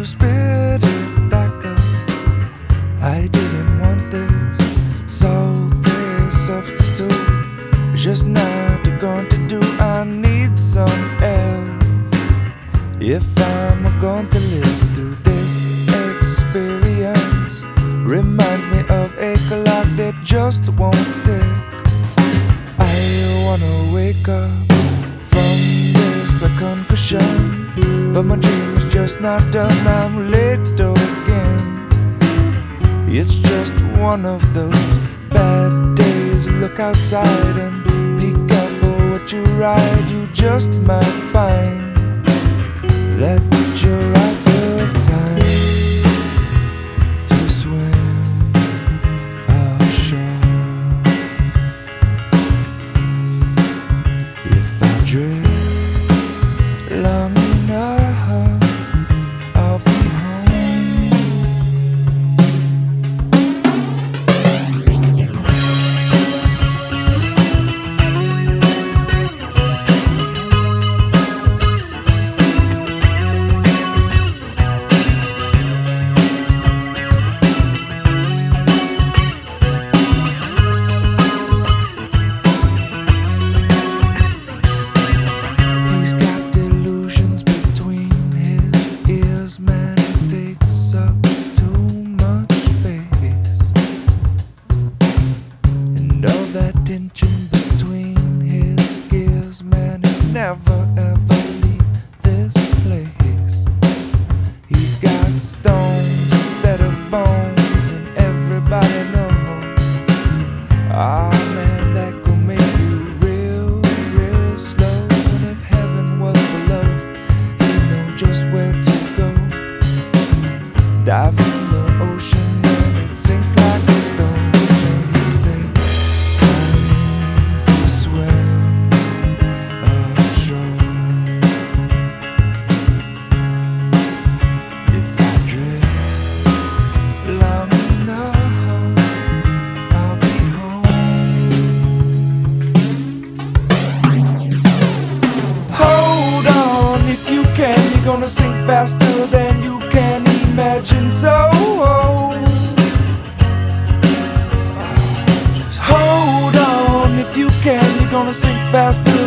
to spit it back up. I didn't want this salty substitute, just not going to do. I need some air if I'm going to live through this experience. Reminds me of a clock that just won't tick. I wanna wake up from this concussion, but my dream is just not done. I'm late again. It's just one of those bad days. Look outside and be careful what you ride. You just might find that you're out of time to swim ashore. If I drift long enough, I'll be home. Man, it takes up too much space, and all that tension between his gears, man, he'll never ever leave this place. He's got stones instead of bones, and everybody knows, ah man, that could make you real, real slow. And if heaven was below, he'd know just where to dive in the ocean and it sink like a stone. And he say, it's time to swim ashore. If I drift long enough, I'll be home. Hold on, if you can, you're gonna sink faster than you can imagine. So just hold on, if you can, you're gonna sink faster